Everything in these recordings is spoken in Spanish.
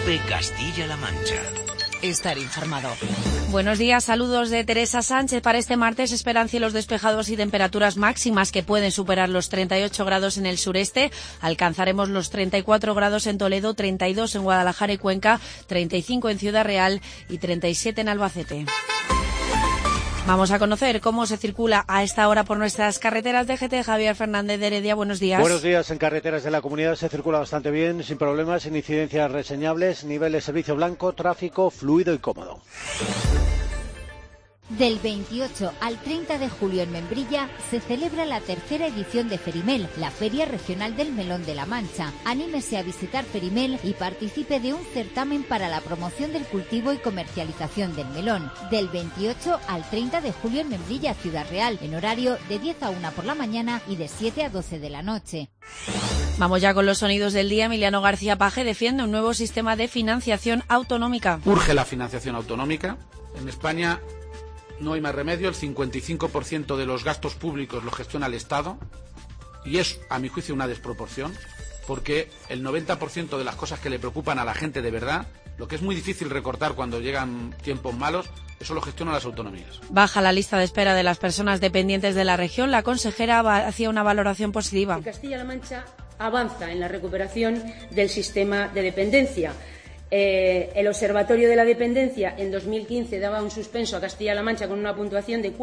COPE Castilla-La Mancha. Estar informado. Buenos días, saludos de Teresa Sánchez. Para este martes esperan cielos despejados y temperaturas máximas que pueden superar los 38 grados en el sureste. Alcanzaremos los 34 grados en Toledo, 32 en Guadalajara y Cuenca, 35 en Ciudad Real y 37 en Albacete. Vamos a conocer cómo se circula a esta hora por nuestras carreteras de GT. Javier Fernández de Heredia, buenos días. Buenos días. En carreteras de la comunidad se circula bastante bien, sin problemas, sin incidencias reseñables, nivel de servicio blanco, tráfico fluido y cómodo. Del 28 al 30 de julio en Membrilla se celebra la tercera edición de Ferimel, la Feria Regional del Melón de la Mancha. Anímese a visitar Ferimel y participe de un certamen para la promoción del cultivo y comercialización del melón. Del 28 al 30 de julio en Membrilla, Ciudad Real, en horario de 10 a 1 por la mañana y de 7 a 12 de la noche. Vamos ya con los sonidos del día. Emiliano García Paje defiende un nuevo sistema de financiación autonómica. Urge la financiación autonómica. En España no hay más remedio, el 55% de los gastos públicos lo gestiona el Estado y es, a mi juicio, una desproporción, porque el 90% de las cosas que le preocupan a la gente de verdad, lo que es muy difícil recortar cuando llegan tiempos malos, eso lo gestionan las autonomías. Baja la lista de espera de las personas dependientes de la región. La consejera hacía una valoración positiva. Castilla-La Mancha avanza en la recuperación del sistema de dependencia. El Observatorio de la Dependencia en 2015 daba un suspenso a Castilla-La Mancha con una puntuación de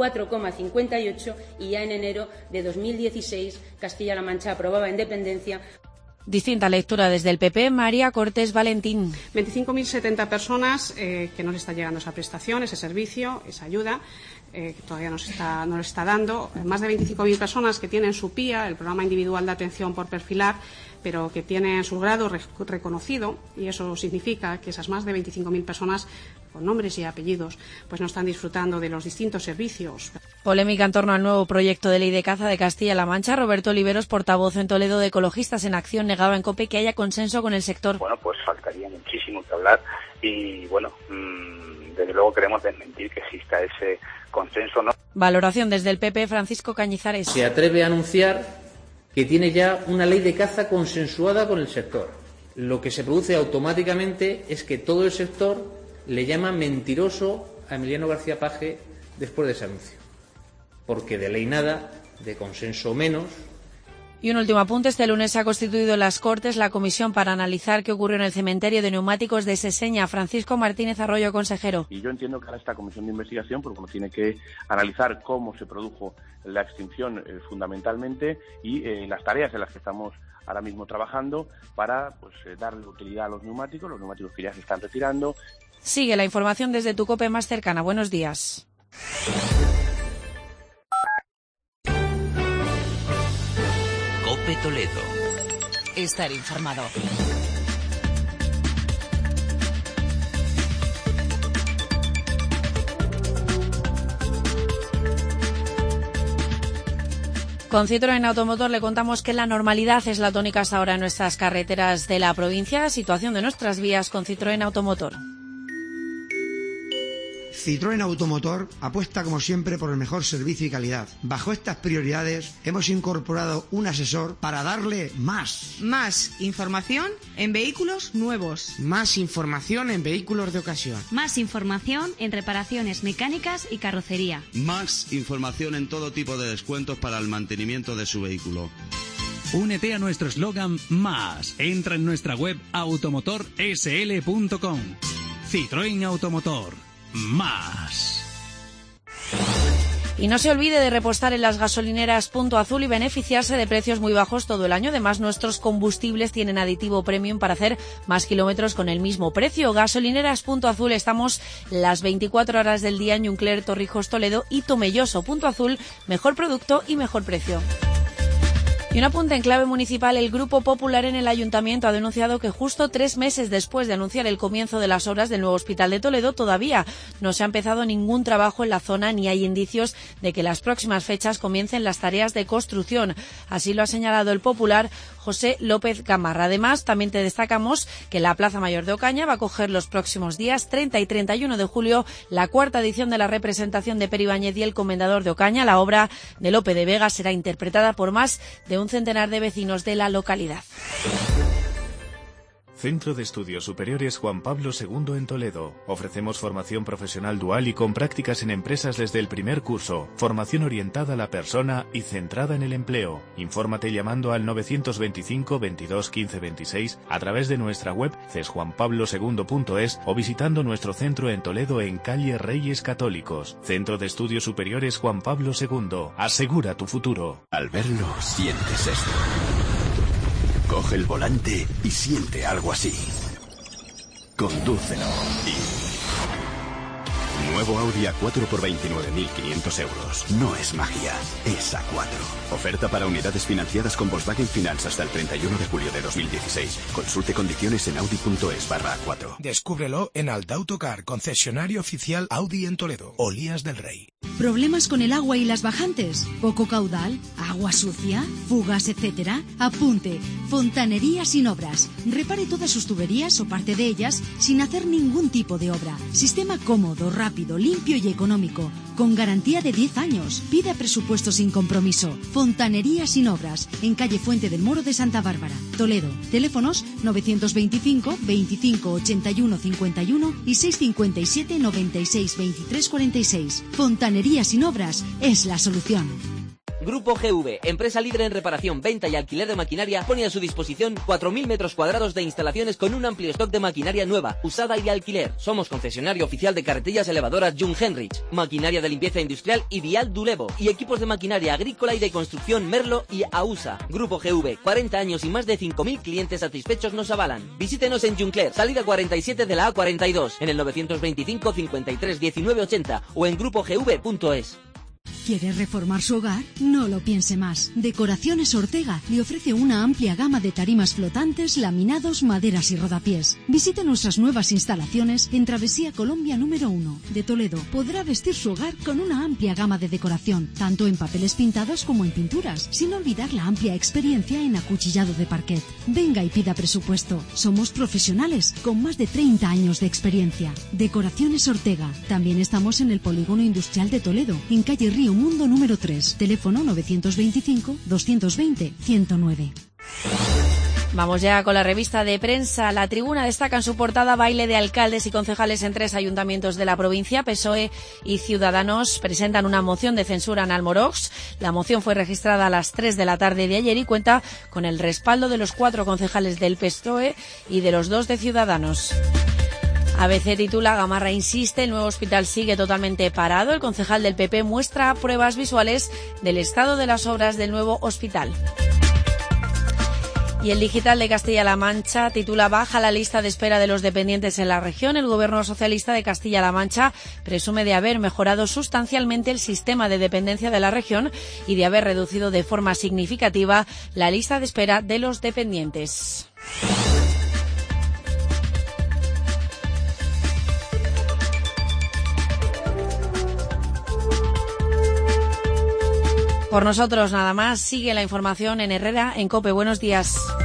4,58 y ya en enero de 2016 Castilla-La Mancha aprobaba en dependencia. Distinta lectura desde el PP. María Cortés Valentín. 25.070 personas que no les está llegando esa prestación, ese servicio, esa ayuda, que todavía no le está dando. Más de 25.000 personas que tienen su PIA, el Programa Individual de Atención por Perfilar, pero que tienen su grado reconocido, y eso significa que esas más de 25.000 personas con nombres y apellidos pues no están disfrutando de los distintos servicios. Polémica en torno al nuevo proyecto de ley de caza de Castilla-La Mancha. Roberto Oliveros, portavoz en Toledo de Ecologistas en Acción, negaba en COPE que haya consenso con el sector. Bueno, pues faltaría muchísimo que hablar y, bueno, desde luego queremos desmentir que exista ese consenso, ¿no? Valoración desde el PP, Francisco Cañizares. Se atreve a anunciar que tiene ya una ley de caza consensuada con el sector. Lo que se produce automáticamente es que todo el sector le llama mentiroso a Emiliano García Paje después de ese anuncio. Porque de ley nada, de consenso menos. Y un último apunte. Este lunes se ha constituido en las Cortes la comisión para analizar qué ocurrió en el cementerio de neumáticos de Seseña. Francisco Martínez Arroyo, consejero. Y yo entiendo que ahora esta comisión de investigación, porque uno tiene que analizar cómo se produjo la extinción fundamentalmente y las tareas en las que estamos ahora mismo trabajando para darle utilidad a los neumáticos que ya se están retirando. Sigue la información desde tu COPE más cercana. Buenos días. COPE Toledo. Estar informado. Con Citroën Automotor le contamos que la normalidad es la tónica hasta ahora en nuestras carreteras de la provincia. Situación de nuestras vías con Citroën Automotor. Citroën Automotor apuesta como siempre por el mejor servicio y calidad. Bajo estas prioridades hemos incorporado un asesor para darle más. Más información en vehículos nuevos. Más información en vehículos de ocasión. Más información en reparaciones mecánicas y carrocería. Más información en todo tipo de descuentos para el mantenimiento de su vehículo. Únete a nuestro eslogan Más. Entra en nuestra web automotorsl.com. Citroën Automotor. Más. Y no se olvide de repostar en las gasolineras Punto Azul y beneficiarse de precios muy bajos todo el año. Además, nuestros combustibles tienen aditivo premium para hacer más kilómetros con el mismo precio. Gasolineras Punto Azul, estamos las 24 horas del día en Juncler, Torrijos, Toledo y Tomelloso. Punto Azul, mejor producto y mejor precio. Y un apunte en clave municipal. El Grupo Popular en el Ayuntamiento ha denunciado que justo 3 meses después de anunciar el comienzo de las obras del nuevo Hospital de Toledo, todavía no se ha empezado ningún trabajo en la zona ni hay indicios de que las próximas fechas comiencen las tareas de construcción. Así lo ha señalado el Popular José López Gamarra. Además, también te destacamos que la Plaza Mayor de Ocaña va a acoger los próximos días 30 y 31 de julio la 4ª edición de la representación de Pere Ibáñez y el Comendador de Ocaña. La obra de Lope de Vega será interpretada por más de un centenar de vecinos de la localidad. Centro de Estudios Superiores Juan Pablo II en Toledo. Ofrecemos formación profesional dual y con prácticas en empresas desde el primer curso. Formación orientada a la persona y centrada en el empleo. Infórmate llamando al 925 22 15 26 a través de nuestra web cesjuanpablosegundo.es o visitando nuestro centro en Toledo en calle Reyes Católicos. Centro de Estudios Superiores Juan Pablo II. Asegura tu futuro. Al verlo, sientes esto. Coge el volante y siente algo así. Condúcelo y... Nuevo Audi A4 por 29.500 euros. No es magia, es A4. Oferta para unidades financiadas con Volkswagen Finance hasta el 31 de julio de 2016. Consulte condiciones en audi.es/A4. Descúbrelo en Altautocar, concesionario oficial Audi en Toledo. Olías del Rey. ¿Problemas con el agua y las bajantes? ¿Poco caudal? ¿Agua sucia? ¿Fugas, etcétera? Apunte. Fontanería Sin Obras. Repare todas sus tuberías o parte de ellas sin hacer ningún tipo de obra. Sistema cómodo, rápido, limpio y económico. Con garantía de 10 años. Pida presupuesto sin compromiso. Fontanería Sin Obras. En calle Fuente del Moro de Santa Bárbara, Toledo. Teléfonos 925 25 81 51 y 657 96 23 46. Fontanería Sin Obras es la solución. Grupo GV, empresa líder en reparación, venta y alquiler de maquinaria, pone a su disposición 4.000 metros cuadrados de instalaciones con un amplio stock de maquinaria nueva, usada y de alquiler. Somos concesionario oficial de carretillas elevadoras Jung Henrich, maquinaria de limpieza industrial Ideal Dulevo y equipos de maquinaria agrícola y de construcción Merlo y AUSA. Grupo GV, 40 años y más de 5.000 clientes satisfechos nos avalan. Visítenos en Juncler, salida 47 de la A42, en el 925 53 19 80 o en grupogv.es. ¿Quiere reformar su hogar? No lo piense más. Decoraciones Ortega le ofrece una amplia gama de tarimas flotantes, laminados, maderas y rodapiés. Visite nuestras nuevas instalaciones en Travesía Colombia número 1 de Toledo. Podrá vestir su hogar con una amplia gama de decoración, tanto en papeles pintados como en pinturas, sin olvidar la amplia experiencia en acuchillado de parquet. Venga y pida presupuesto. Somos profesionales con más de 30 años de experiencia. Decoraciones Ortega. También estamos en el Polígono Industrial de Toledo, en calle Río Mundo número 3, teléfono 925 220 109. Vamos ya con la revista de prensa. La Tribuna destaca en su portada baile de alcaldes y concejales en 3 ayuntamientos de la provincia. PSOE y Ciudadanos presentan una moción de censura en Almorox. La moción fue registrada a las 3 de la tarde de ayer y cuenta con el respaldo de los 4 concejales del PSOE y de los 2 de Ciudadanos. ABC titula: Gamarra insiste, el nuevo hospital sigue totalmente parado. El concejal del PP muestra pruebas visuales del estado de las obras del nuevo hospital. Y el Digital de Castilla-La Mancha titula: baja la lista de espera de los dependientes en la región. El gobierno socialista de Castilla-La Mancha presume de haber mejorado sustancialmente el sistema de dependencia de la región y de haber reducido de forma significativa la lista de espera de los dependientes. Por nosotros nada más. Sigue la información en Herrera en COPE. Buenos días.